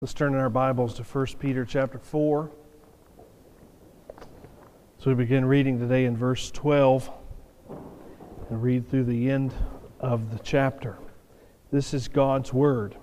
Let's turn in our Bibles to 1 Peter chapter 4. So we begin reading today in verse 12 and read through the end of the chapter. This is God's Word.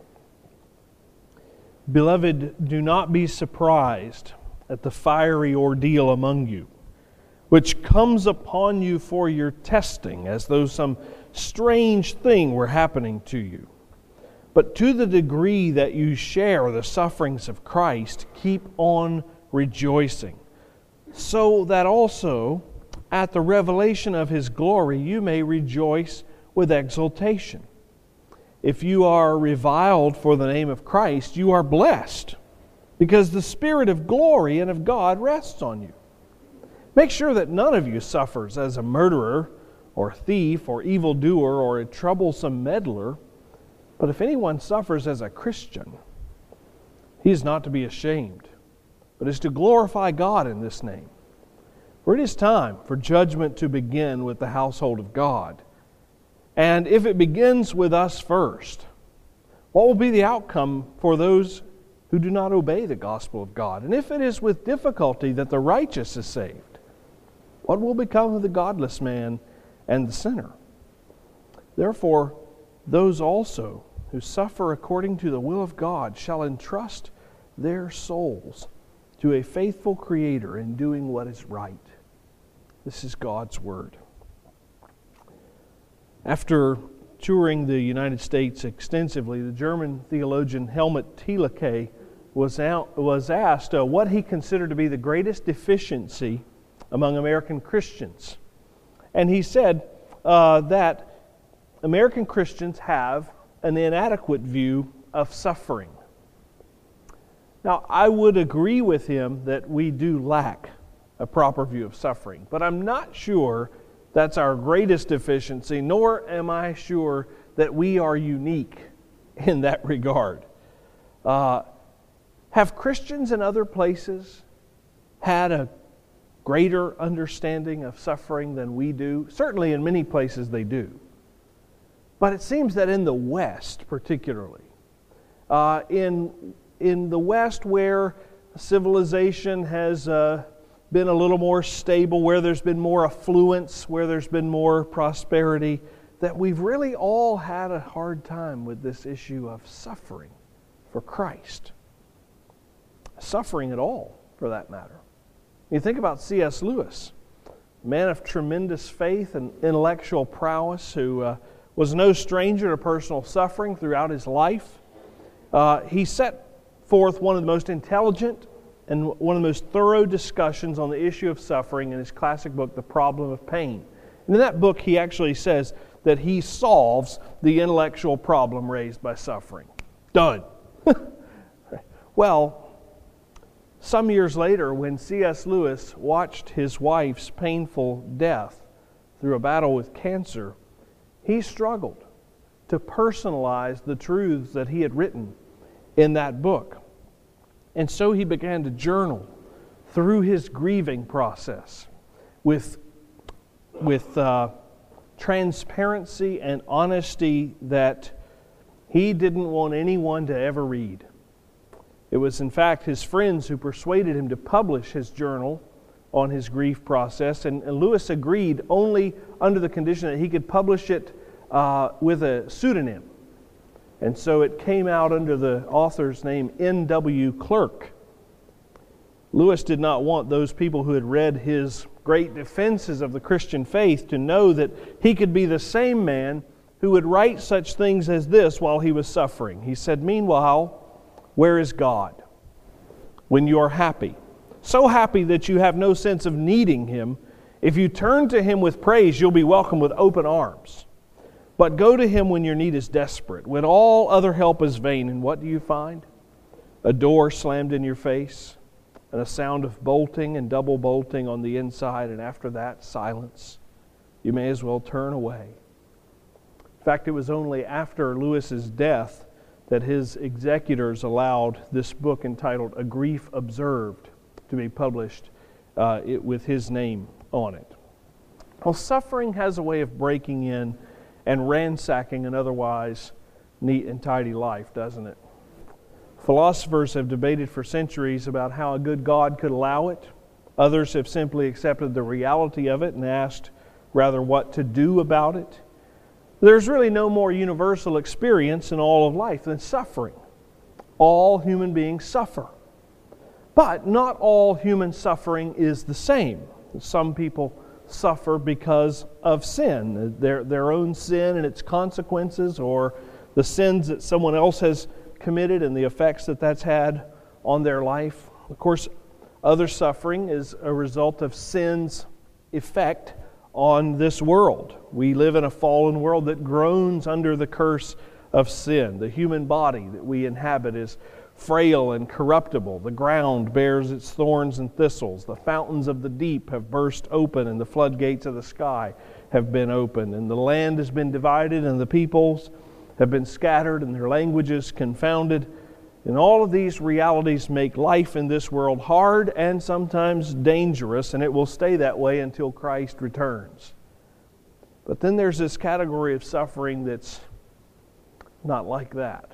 Beloved, do not be surprised at the fiery ordeal among you, which comes upon you for your testing, as though some strange thing were happening to you. But to the degree that you share the sufferings of Christ, keep on rejoicing, so that also at the revelation of His glory you may rejoice with exultation. If you are reviled for the name of Christ, you are blessed, because the Spirit of glory and of God rests on you. Make sure that none of you suffers as a murderer, or thief, or evildoer, or a troublesome meddler. But if anyone suffers as a Christian, he is not to be ashamed, but is to glorify God in this name. For it is time for judgment to begin with the household of God. And if it begins with us first, what will be the outcome for those who do not obey the gospel of God? And if it is with difficulty that the righteous is saved, what will become of the godless man and the sinner? Therefore, those also who suffer according to the will of God shall entrust their souls to a faithful Creator in doing what is right. This is God's Word. After touring the United States extensively, the German theologian Helmut Thielicke was asked what he considered to be the greatest deficiency among American Christians. And he said that American Christians have an inadequate view of suffering. Now, I would agree with him that we do lack a proper view of suffering, but I'm not sure that's our greatest deficiency, nor am I sure that we are unique in that regard. Have Christians in other places had a greater understanding of suffering than we do? Certainly in many places they do. But it seems that in the West particularly, in the West where civilization has been a little more stable, where there's been more affluence, where there's been more prosperity, that we've really all had a hard time with this issue of suffering for Christ. Suffering at all, for that matter. You think about C.S. Lewis, a man of tremendous faith and intellectual prowess who was no stranger to personal suffering throughout his life. He set forth one of the most intelligent and one of the most thorough discussions on the issue of suffering in his classic book, The Problem of Pain. And in that book, he actually says that he solves the intellectual problem raised by suffering. Done. Well, some years later, when C.S. Lewis watched his wife's painful death through a battle with cancer, he struggled to personalize the truths that he had written in that book. And so he began to journal through his grieving process with transparency and honesty that he didn't want anyone to ever read. It was, in fact, his friends who persuaded him to publish his journal on his grief process, and Lewis agreed only under the condition that he could publish it with a pseudonym. And so it came out under the author's name, N.W. Clerk. Lewis did not want those people who had read his great defenses of the Christian faith to know that he could be the same man who would write such things as this while he was suffering. He said, "Meanwhile, where is God? When you are happy, so happy that you have no sense of needing Him, if you turn to Him with praise, you'll be welcomed with open arms. But go to Him when your need is desperate, when all other help is vain, and what do you find? A door slammed in your face, and a sound of bolting and double bolting on the inside, and after that, silence. You may as well turn away." In fact, it was only after Lewis's death that his executors allowed this book entitled A Grief Observed to be published with his name on it. Well, suffering has a way of breaking in and ransacking an otherwise neat and tidy life, doesn't it? Philosophers have debated for centuries about how a good God could allow it. Others have simply accepted the reality of it and asked rather what to do about it. There's really no more universal experience in all of life than suffering. All human beings suffer. But not all human suffering is the same. Some people suffer because of sin, their own sin and its consequences, or the sins that someone else has committed and the effects that that's had on their life. Of course, other suffering is a result of sin's effect on this world. We live in a fallen world that groans under the curse of sin. The human body that we inhabit is frail and corruptible. The ground bears its thorns and thistles. The fountains of the deep have burst open, and the floodgates of the sky have been opened. And the land has been divided, and the peoples have been scattered, and their languages confounded. And all of these realities make life in this world hard and sometimes dangerous, and it will stay that way until Christ returns. But then there's this category of suffering that's not like that.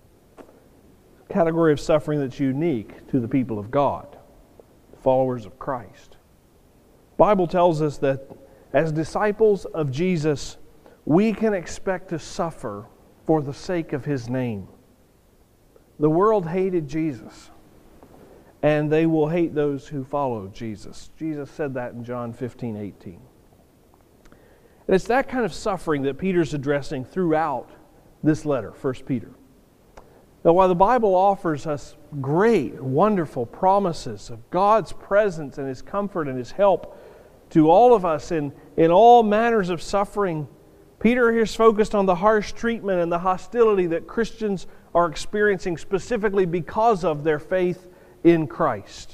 A category of suffering that's unique to the people of God, followers of Christ. The Bible tells us that as disciples of Jesus, we can expect to suffer for the sake of His name. The world hated Jesus, and they will hate those who follow Jesus. Jesus said that in John 15:18. And it's that kind of suffering that Peter's addressing throughout this letter, 1 Peter. Now, while the Bible offers us great, wonderful promises of God's presence and His comfort and His help to all of us in all manners of suffering, Peter here is focused on the harsh treatment and the hostility that Christians are experiencing specifically because of their faith in Christ.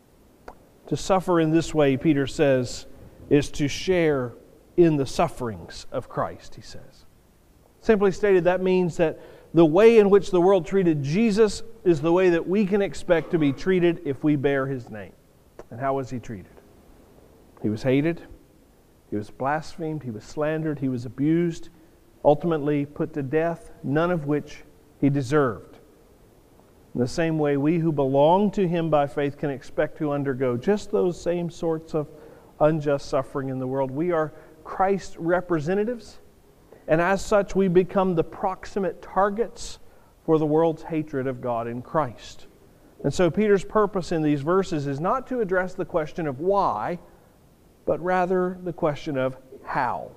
To suffer in this way, Peter says, is to share in the sufferings of Christ, he says. Simply stated, that means that the way in which the world treated Jesus is the way that we can expect to be treated if we bear His name. And how was He treated? He was hated. He was blasphemed. He was slandered. He was abused. Ultimately put to death, none of which He deserved. In the same way, we who belong to Him by faith can expect to undergo just those same sorts of unjust suffering in the world. We are Christ's representatives, and as such, we become the proximate targets for the world's hatred of God in Christ. And so Peter's purpose in these verses is not to address the question of why, but rather the question of how.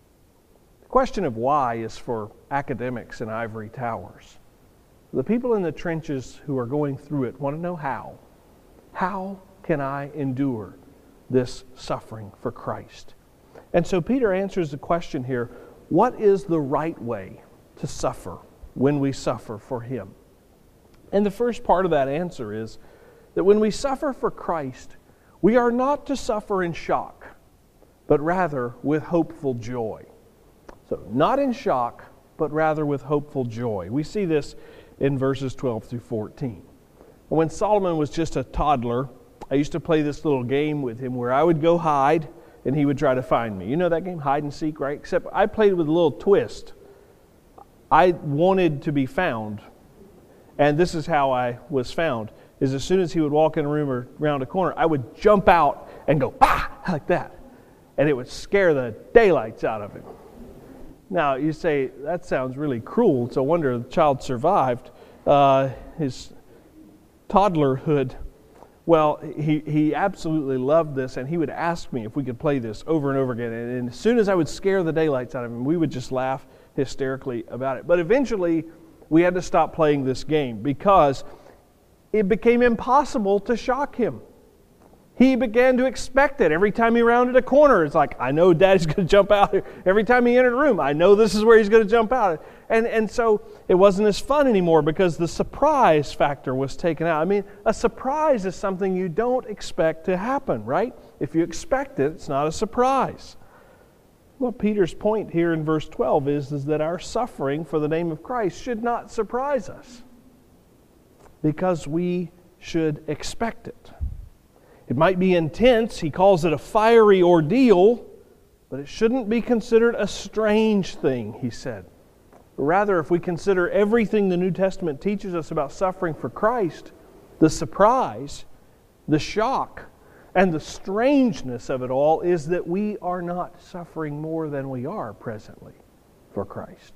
The question of why is for academics in ivory towers. The people in the trenches who are going through it want to know how. How can I endure this suffering for Christ? And so Peter answers the question here, what is the right way to suffer when we suffer for Him? And the first part of that answer is that when we suffer for Christ, we are not to suffer in shock, but rather with hopeful joy. So not in shock, but rather with hopeful joy. We see this in verses 12 through 14. When Solomon was just a toddler, I used to play this little game with him where I would go hide and he would try to find me. You know that game, hide and seek, right? Except I played with a little twist. I wanted to be found, and this is how I was found, is as soon as he would walk in a room or around a corner, I would jump out and go, ah, like that. And it would scare the daylights out of him. Now, you say, that sounds really cruel. It's a wonder the child survived his toddlerhood. Well, he absolutely loved this, and he would ask me if we could play this over and over again. And as soon as I would scare the daylights out of him, we would just laugh hysterically about it. But eventually, we had to stop playing this game because it became impossible to shock him. He began to expect it. Every time he rounded a corner, it's like, I know Daddy's going to jump out here. Every time he entered a room, I know this is where he's going to jump out. And so it wasn't as fun anymore because the surprise factor was taken out. I mean, a surprise is something you don't expect to happen, right? If you expect it, it's not a surprise. Well, Peter's point here in verse 12 is that our suffering for the name of Christ should not surprise us because we should expect it. It might be intense. He calls it a fiery ordeal, but it shouldn't be considered a strange thing, he said. Rather, if we consider everything the New Testament teaches us about suffering for Christ, the surprise, the shock, and the strangeness of it all is that we are not suffering more than we are presently for Christ.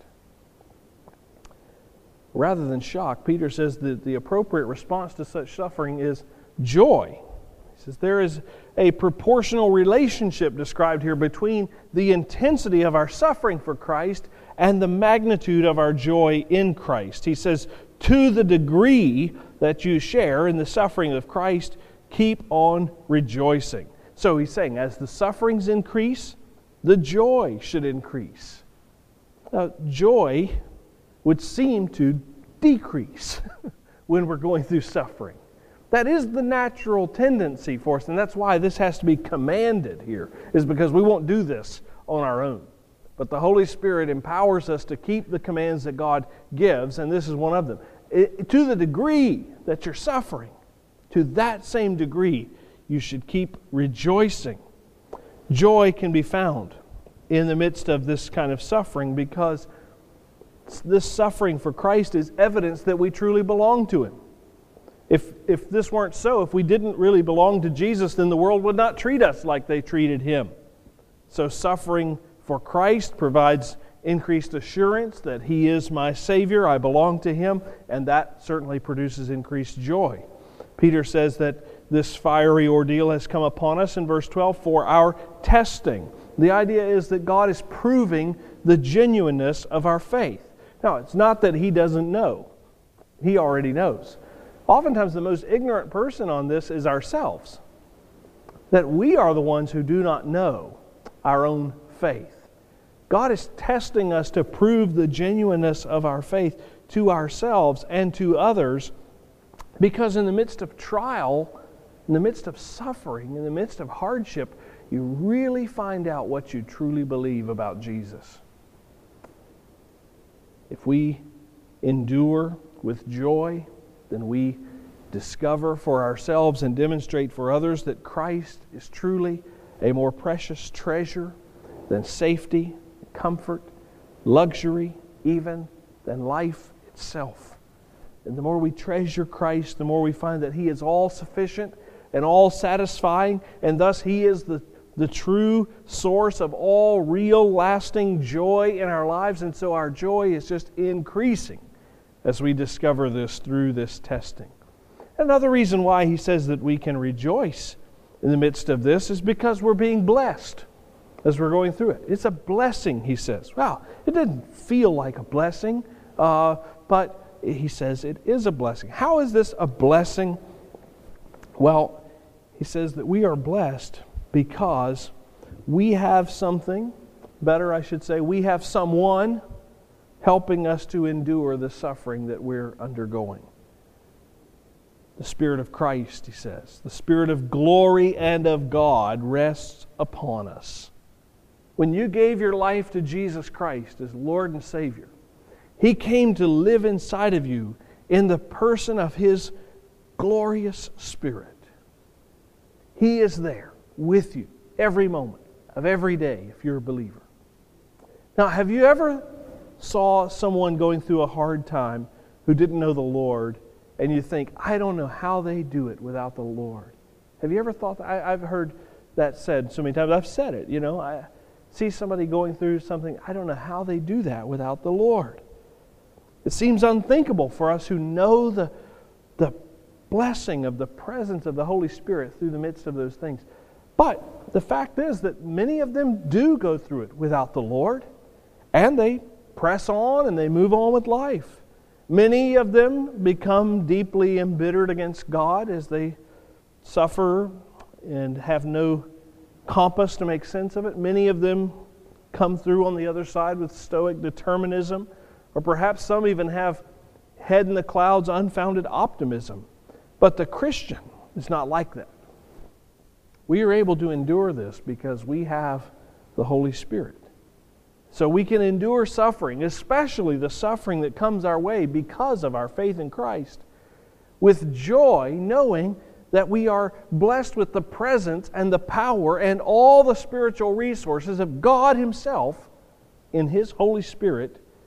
Rather than shock, Peter says that the appropriate response to such suffering is joy. He says there is a proportional relationship described here between the intensity of our suffering for Christ and the magnitude of our joy in Christ. He says, to the degree that you share in the suffering of Christ, keep on rejoicing. So he's saying, as the sufferings increase, the joy should increase. Now, joy would seem to decrease when we're going through suffering. That is the natural tendency for us, and that's why this has to be commanded here, is because we won't do this on our own. But the Holy Spirit empowers us to keep the commands that God gives, and this is one of them. To the degree that you're suffering, to that same degree, you should keep rejoicing. Joy can be found in the midst of this kind of suffering because this suffering for Christ is evidence that we truly belong to Him. If this weren't so, if we didn't really belong to Jesus, then the world would not treat us like they treated Him. So suffering for Christ provides increased assurance that He is my Savior, I belong to Him, and that certainly produces increased joy. Peter says that this fiery ordeal has come upon us in verse 12 for our testing. The idea is that God is proving the genuineness of our faith. Now, it's not that He doesn't know. He already knows. Oftentimes the most ignorant person on this is ourselves. That we are the ones who do not know our own faith. God is testing us to prove the genuineness of our faith to ourselves and to others, because in the midst of trial, in the midst of suffering, in the midst of hardship, you really find out what you truly believe about Jesus. If we endure with joy, then we discover for ourselves and demonstrate for others that Christ is truly a more precious treasure than safety, comfort, luxury, even than life itself. And the more we treasure Christ, the more we find that He is all sufficient and all satisfying, and thus He is the true source of all real, lasting joy in our lives. And so our joy is just increasing as we discover this through this testing. Another reason why he says that we can rejoice in the midst of this is because we're being blessed as we're going through it. It's a blessing, he says. Wow, it doesn't feel like a blessing, but he says it is a blessing. How is this a blessing? Well, he says that we are blessed because we have something, better I should say, we have someone helping us to endure the suffering that we're undergoing. The Spirit of Christ, he says, the Spirit of glory and of God rests upon us. When you gave your life to Jesus Christ as Lord and Savior, He came to live inside of you in the person of His glorious Spirit. He is there with you every moment of every day if you're a believer. Now, have you ever saw someone going through a hard time who didn't know the Lord, and you think, I don't know how they do it without the Lord? Have you ever thought that? I've heard that said so many times. I've said it, I see somebody going through something, I don't know how they do that without the Lord. It seems unthinkable for us who know the blessing of the presence of the Holy Spirit through the midst of those things. But the fact is that many of them do go through it without the Lord, and they press on and they move on with life. Many of them become deeply embittered against God as they suffer and have no compass to make sense of it. Many of them come through on the other side with stoic determinism, or perhaps some even have head in the clouds, unfounded optimism. But the Christian is not like that. We are able to endure this because we have the Holy Spirit. So we can endure suffering, especially the suffering that comes our way because of our faith in Christ, with joy, knowing that we are blessed with the presence and the power and all the spiritual resources of God Himself in His Holy Spirit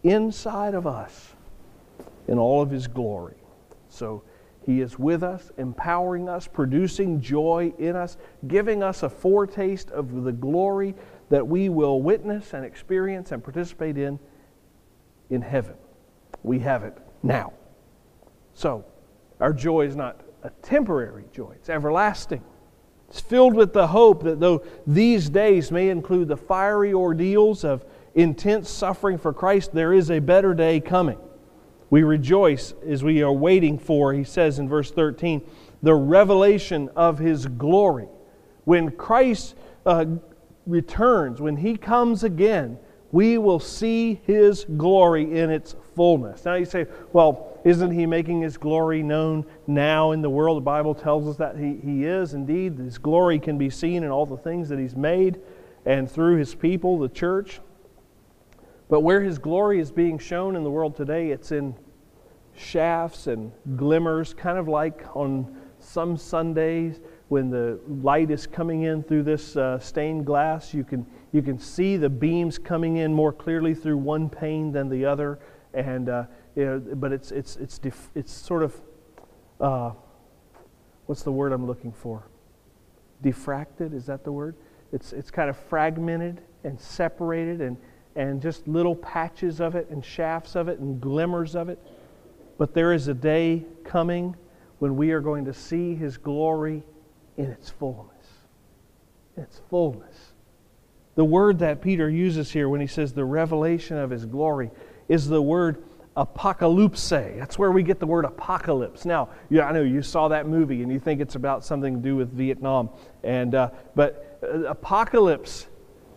inside of us in all of His glory. So He is with us, empowering us, producing joy in us, giving us a foretaste of the glory that we will witness and experience and participate in heaven. We have it now. So, our joy is not a temporary joy. It's everlasting. It's filled with the hope that though these days may include the fiery ordeals of intense suffering for Christ, there is a better day coming. We rejoice as we are waiting for, he says in verse 13, the revelation of His glory. When Christ returns, when He comes again, we will see His glory in its fullness. Now you say, well, isn't He making His glory known now in the world? The Bible tells us that He is indeed. His glory can be seen in all the things that He's made and through His people, the church. But where His glory is being shown in the world today, it's in shafts and glimmers, kind of like on some Sundays when the light is coming in through this stained glass. You can see the beams coming in more clearly through one pane than the other, and but it's sort of what's the word I'm looking for? Diffracted, is that the word? It's kind of fragmented and separated and just little patches of it and shafts of it and glimmers of it. But there is a day coming when we are going to see His glory in its fullness. In its fullness. The word that Peter uses here when he says the revelation of His glory is the word apocalypse. That's where we get the word apocalypse. Now, I know you saw that movie and you think it's about something to do with Vietnam, but apocalypse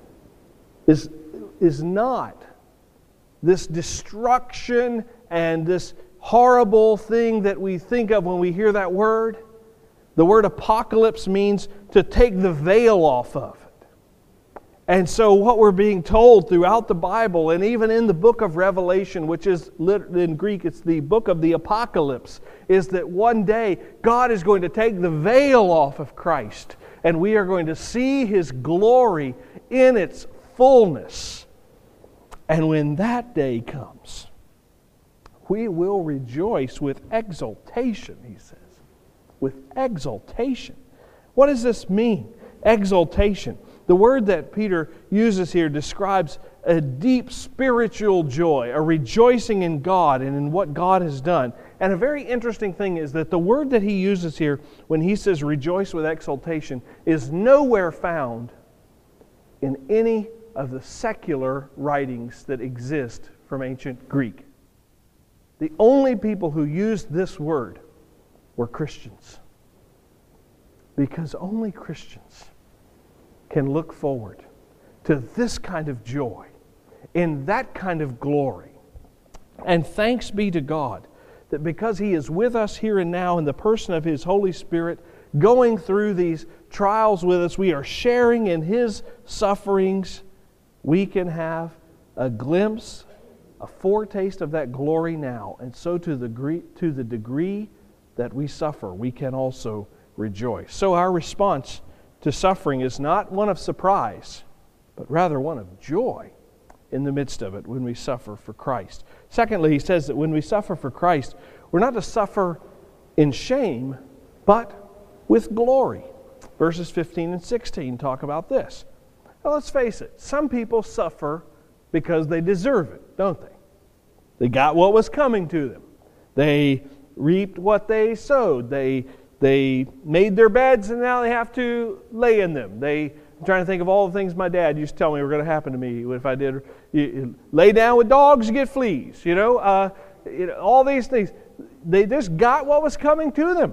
is not this destruction and this horrible thing that we think of when we hear that word. The word apocalypse means to take the veil off of it. And so what we're being told throughout the Bible, and even in the book of Revelation, which is in Greek, it's the book of the apocalypse, is that one day God is going to take the veil off of Christ, and we are going to see His glory in its fullness. And when that day comes, we will rejoice with exultation, he says. With exultation. What does this mean? Exultation. The word that Peter uses here describes a deep spiritual joy, a rejoicing in God and in what God has done. And a very interesting thing is that the word that he uses here when he says rejoice with exultation is nowhere found in any of the secular writings that exist from ancient Greek. The only people who used this word were Christians. Because only Christians can look forward to this kind of joy, in that kind of glory. And thanks be to God that because He is with us here and now in the person of His Holy Spirit, going through these trials with us, we are sharing in His sufferings. We can have a glimpse, a foretaste of that glory now. And so to the degree that we suffer, we can also rejoice. So our response to suffering is not one of surprise, but rather one of joy in the midst of it when we suffer for Christ. Secondly, he says that when we suffer for Christ, we're not to suffer in shame, but with glory. Verses 15 and 16 talk about this. Now let's face it, some people suffer because they deserve it, don't they? They got what was coming to them. They reaped what they sowed. They made their beds and now they have to lay in them. I'm trying to think of all the things my dad used to tell me were going to happen to me if I did. You lay down with dogs, you get fleas. All these things. They just got what was coming to them.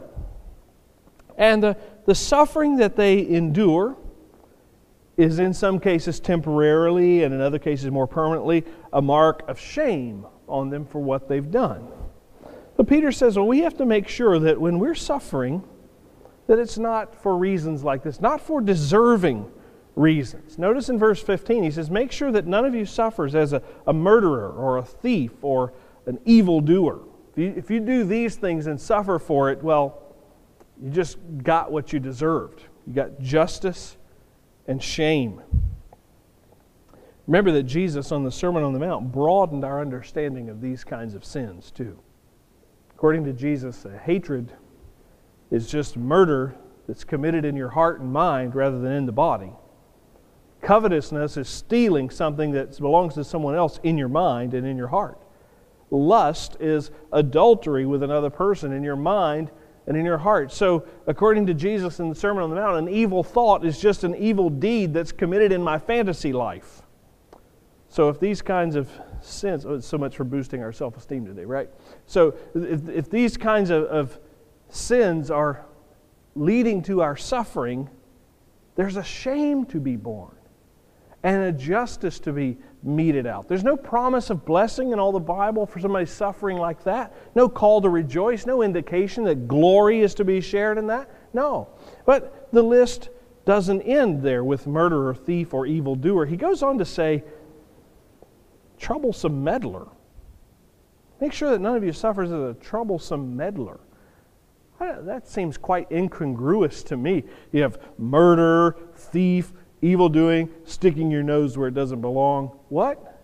And the suffering that they endure is in some cases temporarily and in other cases more permanently a mark of shame on them for what they've done. But Peter says, well, we have to make sure that when we're suffering, that it's not for reasons like this, not for deserving reasons. Notice in verse 15, he says, make sure that none of you suffers as a murderer or a thief or an evildoer. If you do these things and suffer for it, well, you just got what you deserved. You got justice and shame. Remember that Jesus on the Sermon on the Mount broadened our understanding of these kinds of sins too. According to Jesus, hatred is just murder that's committed in your heart and mind rather than in the body. Covetousness is stealing something that belongs to someone else in your mind and in your heart. Lust is adultery with another person in your mind and in your heart. So, according to Jesus in the Sermon on the Mount, an evil thought is just an evil deed that's committed in my fantasy life. So if these kinds of sins, so much for boosting our self-esteem today, right? So if these kinds of sins are leading to our suffering, there's a shame to be borne and a justice to be meted out. There's no promise of blessing in all the Bible for somebody suffering like that. No call to rejoice, no indication that glory is to be shared in that. No. But the list doesn't end there with murderer, thief, or evildoer. He goes on to say, troublesome meddler. Make sure that none of you suffers as a troublesome meddler. That seems quite incongruous to me. You have murder, thief, evildoing, sticking your nose where it doesn't belong. What?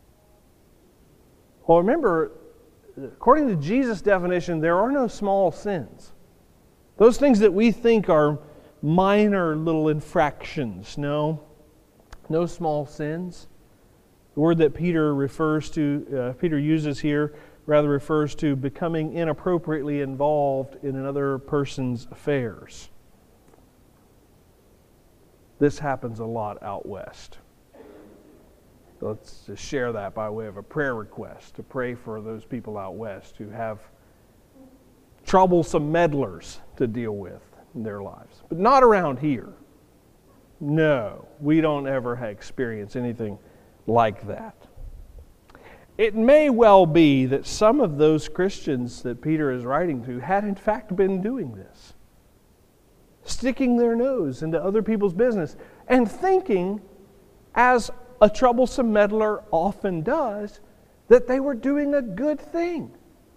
Well, remember, according to Jesus' definition, there are no small sins. Those things that we think are minor little infractions, no small sins. The word that Peter uses here rather refers to becoming inappropriately involved in another person's affairs. This happens a lot out west. Let's just share that by way of a prayer request, to pray for those people out west who have troublesome meddlers to deal with in their lives. But not around here. No, we don't ever experience anything like that. It may well be that some of those Christians that Peter is writing to had in fact been doing this. Sticking their nose into other people's business and thinking, as a troublesome meddler often does, that they were doing a good thing.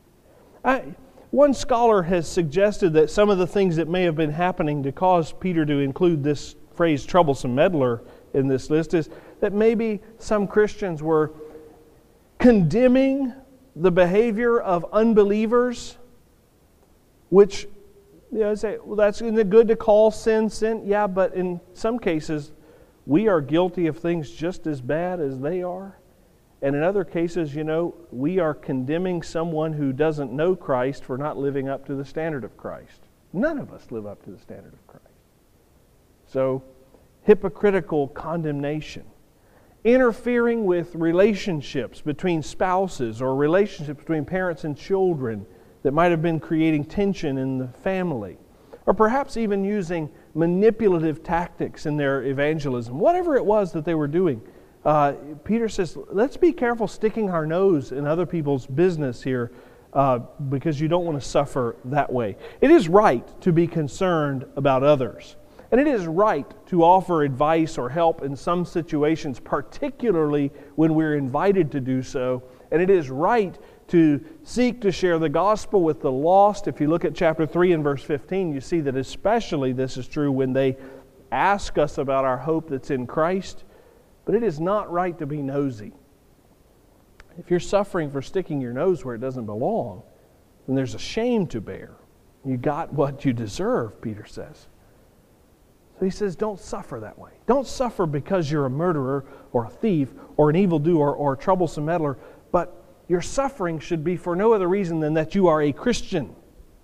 One scholar has suggested that some of the things that may have been happening to cause Peter to include this phrase troublesome meddler in this list is that maybe some Christians were condemning the behavior of unbelievers, which, say, well, that's good to call sin. Yeah, but in some cases, we are guilty of things just as bad as they are. And in other cases, we are condemning someone who doesn't know Christ for not living up to the standard of Christ. None of us live up to the standard of Christ. So, hypocritical condemnation. Interfering with relationships between spouses or relationships between parents and children that might have been creating tension in the family. Or perhaps even using manipulative tactics in their evangelism. Whatever it was that they were doing. Peter says, let's be careful sticking our nose in other people's business here because you don't want to suffer that way. It is right to be concerned about others. And it is right to offer advice or help in some situations, particularly when we're invited to do so. And it is right to seek to share the gospel with the lost. If you look at chapter 3 and verse 15, you see that especially this is true when they ask us about our hope that's in Christ. But it is not right to be nosy. If you're suffering for sticking your nose where it doesn't belong, then there's a shame to bear. You got what you deserve, Peter says. So he says, don't suffer that way. Don't suffer because you're a murderer or a thief or an evildoer or a troublesome meddler, but your suffering should be for no other reason than that you are a Christian.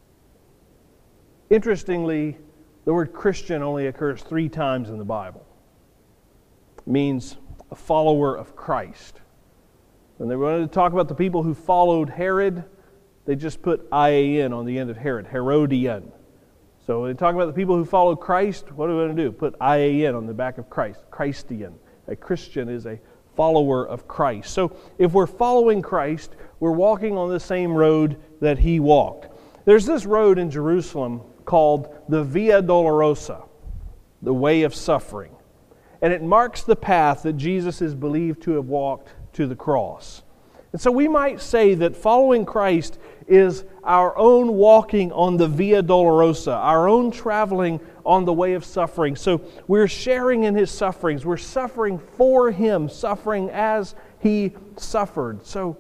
Interestingly, the word Christian only occurs 3 times in the Bible. It means a follower of Christ. When they wanted to talk about the people who followed Herod, they just put IAN on the end of Herod, Herodian. So when they talk about the people who follow Christ, what do we want to do? Put IAN on the back of Christ, Christian. A Christian is a follower of Christ. So if we're following Christ, we're walking on the same road that He walked. There's this road in Jerusalem called the Via Dolorosa, the way of suffering. And it marks the path that Jesus is believed to have walked to the cross. And so we might say that following Christ is our own walking on the Via Dolorosa, our own traveling on the way of suffering. So we're sharing in His sufferings. We're suffering for Him, suffering as He suffered. So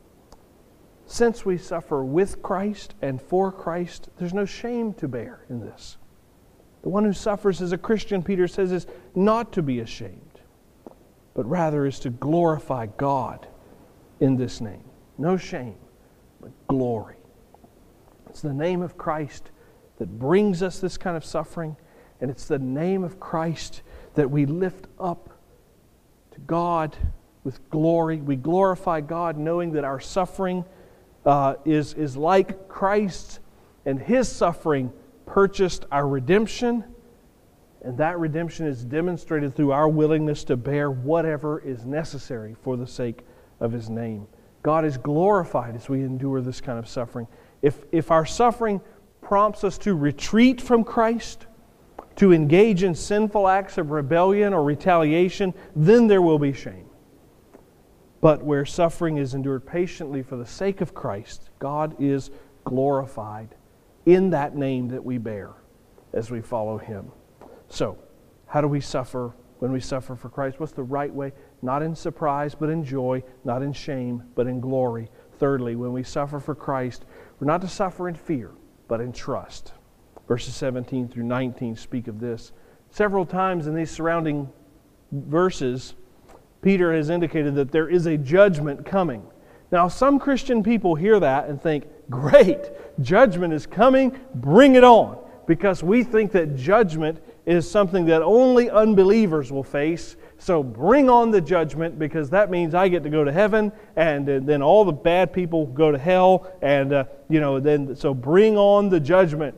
since we suffer with Christ and for Christ, there's no shame to bear in this. The one who suffers as a Christian, Peter says, is not to be ashamed, but rather is to glorify God in this name. No shame, but glory. It's the name of Christ that brings us this kind of suffering, and it's the name of Christ that we lift up to God with glory. We glorify God knowing that our suffering is like Christ's, and His suffering purchased our redemption, and that redemption is demonstrated through our willingness to bear whatever is necessary for the sake of His name. God is glorified as we endure this kind of suffering. If our suffering prompts us to retreat from Christ, to engage in sinful acts of rebellion or retaliation, then there will be shame. But where suffering is endured patiently for the sake of Christ, God is glorified in that name that we bear as we follow Him. So, how do we suffer when we suffer for Christ? What's the right way? Not in surprise, but in joy. Not in shame, but in glory. Thirdly, when we suffer for Christ, we're not to suffer in fear, but in trust. Verses 17 through 19 speak of this. Several times in these surrounding verses, Peter has indicated that there is a judgment coming. Now, some Christian people hear that and think, great, judgment is coming, bring it on. Because we think that judgment is something that only unbelievers will face. So bring on the judgment, because that means I get to go to heaven, and then all the bad people go to hell, and so bring on the judgment.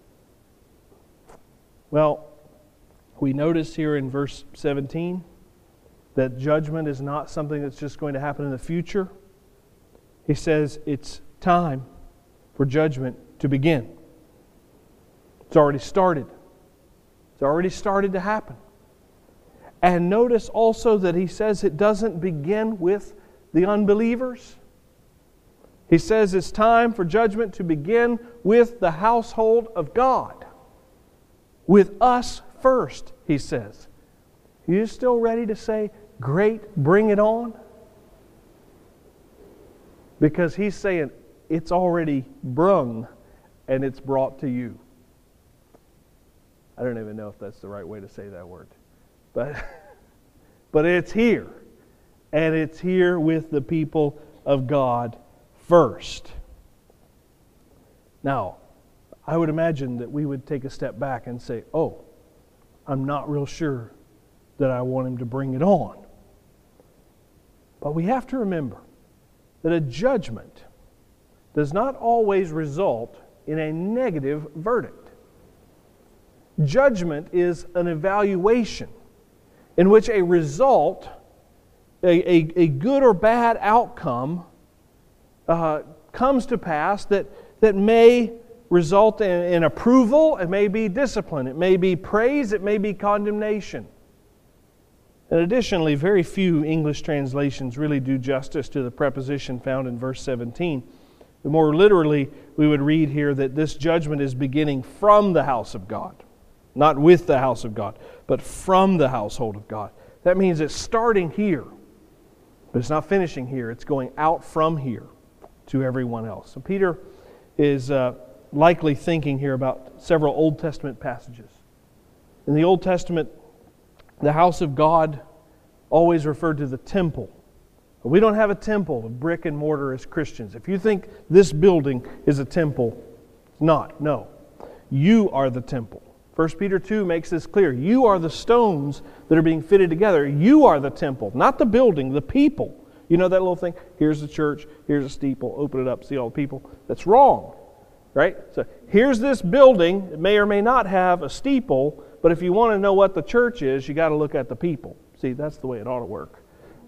Well, we notice here in verse 17 that judgment is not something that's just going to happen in the future. He says it's time for judgment to begin. It's already started. It's already started to happen. And notice also that he says it doesn't begin with the unbelievers. He says it's time for judgment to begin with the household of God. With us first, he says. Are you still ready to say, great, bring it on? Because he's saying it's already brung and it's brought to you. I don't even know if that's the right way to say that word. But it's here. And it's here with the people of God first. Now, I would imagine that we would take a step back and say, oh, I'm not real sure that I want Him to bring it on. But we have to remember that a judgment does not always result in a negative verdict. Judgment is an evaluation in which a result, a good or bad outcome, comes to pass that may result in approval, it may be discipline, it may be praise, it may be condemnation. And additionally, very few English translations really do justice to the preposition found in verse 17. More literally, we would read here that this judgment is beginning from the house of God. Not with the house of God, but from the household of God. That means it's starting here, but it's not finishing here. It's going out from here to everyone else. So Peter is likely thinking here about several Old Testament passages. In the Old Testament, the house of God always referred to the temple. But we don't have a temple of brick and mortar as Christians. If you think this building is a temple, it's not. No. You are the temple. 1 Peter 2 makes this clear. You are the stones that are being fitted together. You are the temple, not the building, the people. You know that little thing? Here's the church, here's a steeple, open it up, see all the people. That's wrong, right? So here's this building. It may or may not have a steeple, but if you want to know what the church is, you got to look at the people. See, that's the way it ought to work.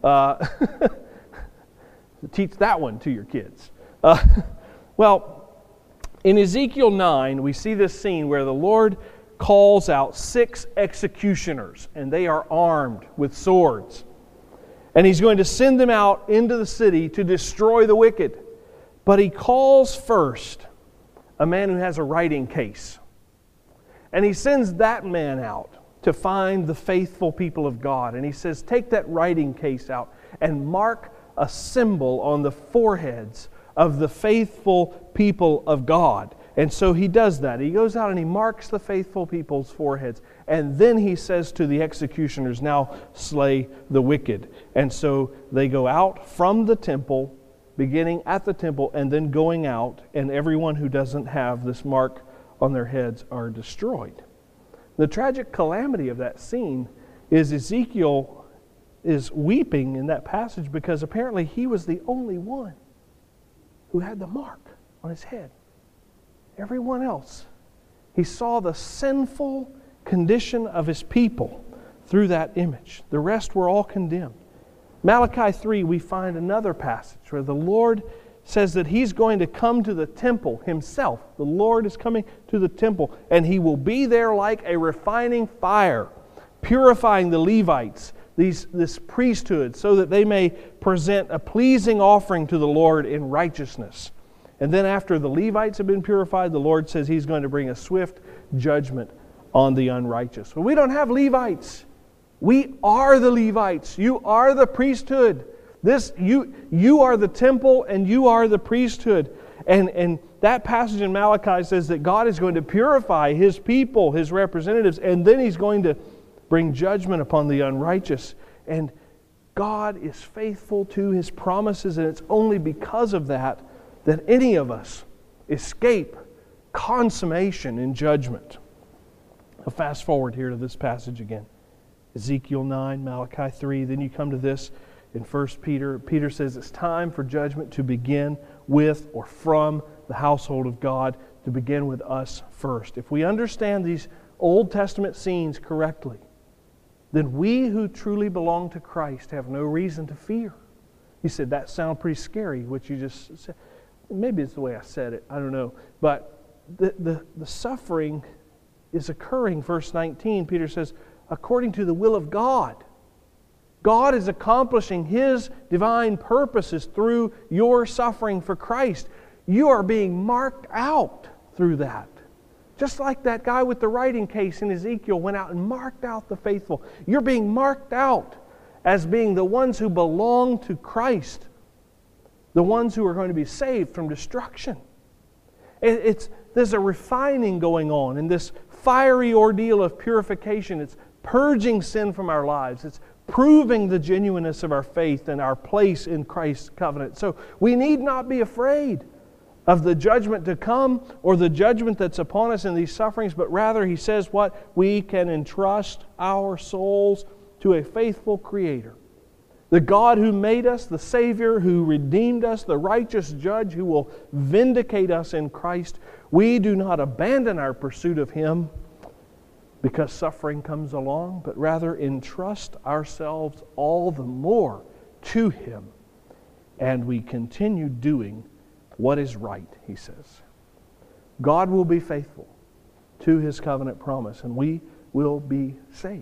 Teach that one to your kids. Well, in Ezekiel 9, we see this scene where the Lord calls out 6 executioners, and they are armed with swords. And He's going to send them out into the city to destroy the wicked. But he calls first a man who has a writing case. And he sends that man out to find the faithful people of God. And he says, take that writing case out and mark a symbol on the foreheads of the faithful people of God. And so he does that. He goes out and he marks the faithful people's foreheads. And then he says to the executioners, now slay the wicked. And so they go out from the temple, beginning at the temple, and then going out, and everyone who doesn't have this mark on their heads are destroyed. The tragic calamity of that scene is Ezekiel is weeping in that passage because apparently he was the only one who had the mark on his head. Everyone else, he saw the sinful condition of his people through that image. The rest were all condemned. Malachi 3, we find another passage where the Lord says that He's going to come to the temple Himself. The Lord is coming to the temple, and He will be there like a refining fire, purifying the Levites, this priesthood, so that they may present a pleasing offering to the Lord in righteousness. And then after the Levites have been purified, the Lord says He's going to bring a swift judgment on the unrighteous. Well, we don't have Levites. We are the Levites. You are the priesthood. You are the temple and you are the priesthood. And that passage in Malachi says that God is going to purify His people, His representatives, and then He's going to bring judgment upon the unrighteous. And God is faithful to His promises, and it's only because of that that any of us escape consummation in judgment. I'll fast forward here to this passage again. Ezekiel 9, Malachi 3, then you come to this in 1 Peter. Peter says it's time for judgment to begin with or from the household of God, to begin with us first. If we understand these Old Testament scenes correctly, then we who truly belong to Christ have no reason to fear. You said, that sounds pretty scary, what you just said. Maybe it's the way I said it, I don't know. But the suffering is occurring, verse 19, Peter says, according to the will of God. God is accomplishing His divine purposes through your suffering for Christ. You are being marked out through that. Just like that guy with the writing case in Ezekiel went out and marked out the faithful. You're being marked out as being the ones who belong to Christ. The ones who are going to be saved from destruction. There's a refining going on in this fiery ordeal of purification. It's purging sin from our lives. It's proving the genuineness of our faith and our place in Christ's covenant. So we need not be afraid of the judgment to come or the judgment that's upon us in these sufferings, but rather, he says what? We can entrust our souls to a faithful Creator. The God who made us, the Savior who redeemed us, the righteous Judge who will vindicate us in Christ. We do not abandon our pursuit of Him because suffering comes along, but rather entrust ourselves all the more to Him. And we continue doing what is right, he says. God will be faithful to His covenant promise, and we will be saved.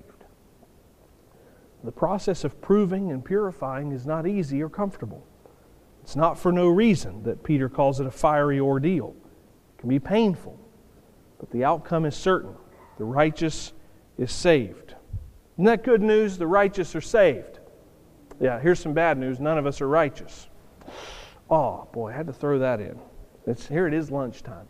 The process of proving and purifying is not easy or comfortable. It's not for no reason that Peter calls it a fiery ordeal. It can be painful, but the outcome is certain. The righteous is saved. Isn't that good news? The righteous are saved. Yeah, here's some bad news. None of us are righteous. Oh, boy, I had to throw that in. Here it is lunchtime.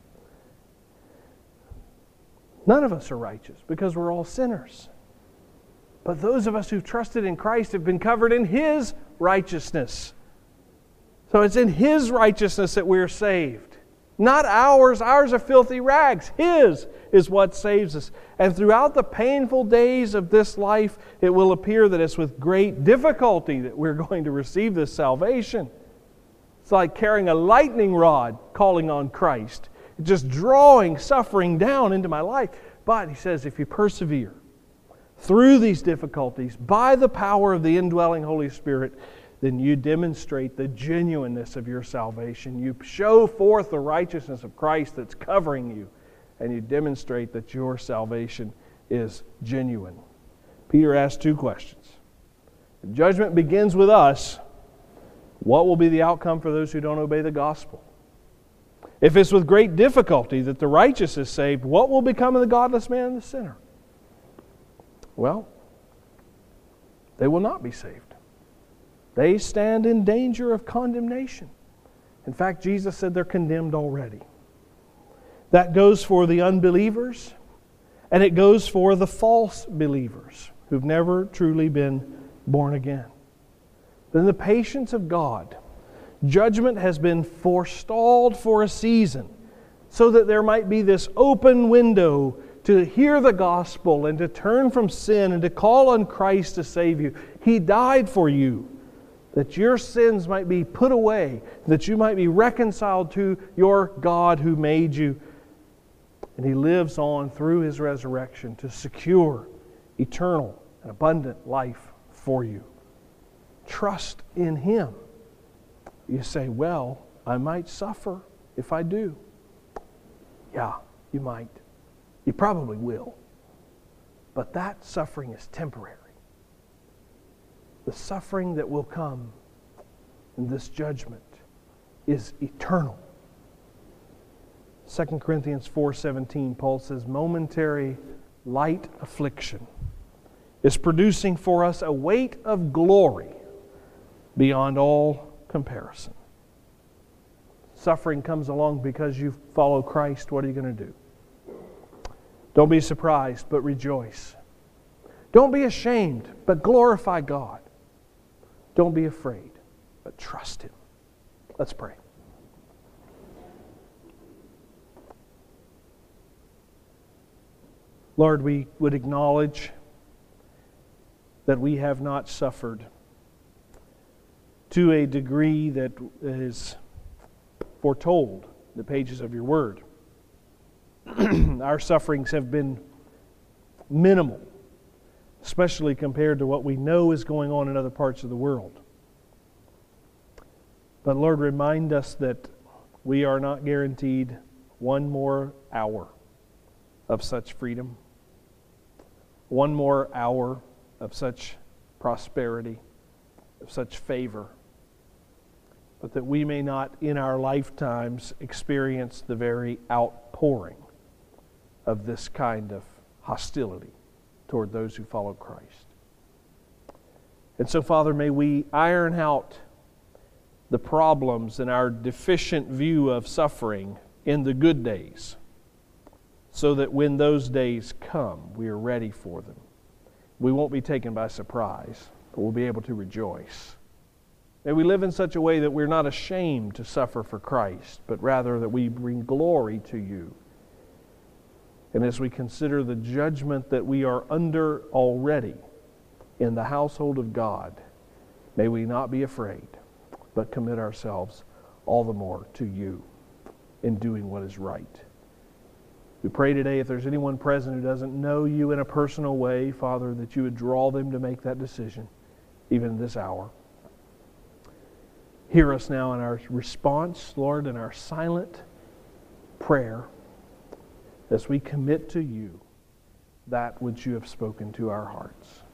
None of us are righteous because we're all sinners. But those of us who've trusted in Christ have been covered in His righteousness. So it's in His righteousness that we're saved. Not ours. Ours are filthy rags. His is what saves us. And throughout the painful days of this life, it will appear that it's with great difficulty that we're going to receive this salvation. It's like carrying a lightning rod calling on Christ. Just drawing suffering down into my life. But, he says, if you persevere through these difficulties by the power of the indwelling Holy Spirit, then you demonstrate the genuineness of your salvation. You show forth the righteousness of Christ that's covering you, and you demonstrate that your salvation is genuine. Peter asks two questions. If judgment begins with us, what will be the outcome for those who don't obey the gospel? If it's with great difficulty that the righteous is saved, what will become of the godless man and the sinner? Well, they will not be saved. They stand in danger of condemnation. In fact, Jesus said they're condemned already. That goes for the unbelievers, and it goes for the false believers who've never truly been born again. But in the patience of God, judgment has been forestalled for a season so that there might be this open window to hear the gospel and to turn from sin and to call on Christ to save you. He died for you, that your sins might be put away, that you might be reconciled to your God who made you. And He lives on through His resurrection to secure eternal and abundant life for you. Trust in Him. You say, well, I might suffer if I do. Yeah, you might. You probably will. But that suffering is temporary. The suffering that will come in this judgment is eternal. 2 Corinthians 4:17, Paul says, momentary light affliction is producing for us a weight of glory beyond all comparison. Suffering comes along because you follow Christ. What are you going to do? Don't be surprised, but rejoice. Don't be ashamed, but glorify God. Don't be afraid, but trust Him. Let's pray. Lord, we would acknowledge that we have not suffered to a degree that is foretold in the pages of your Word. Our sufferings have been minimal, especially compared to what we know is going on in other parts of the world. But Lord, remind us that we are not guaranteed one more hour of such freedom, one more hour of such prosperity, of such favor, but that we may not in our lifetimes experience the very outpouring of this kind of hostility toward those who follow Christ. And so, Father, may we iron out the problems in our deficient view of suffering in the good days, so that when those days come, we are ready for them. We won't be taken by surprise, but we'll be able to rejoice. May we live in such a way that we're not ashamed to suffer for Christ, but rather that we bring glory to you. And as we consider the judgment that we are under already in the household of God, may we not be afraid, but commit ourselves all the more to you in doing what is right. We pray today, if there's anyone present who doesn't know you in a personal way, Father, that you would draw them to make that decision, even in this hour. Hear us now in our response, Lord, in our silent prayer, as we commit to you that which you have spoken to our hearts.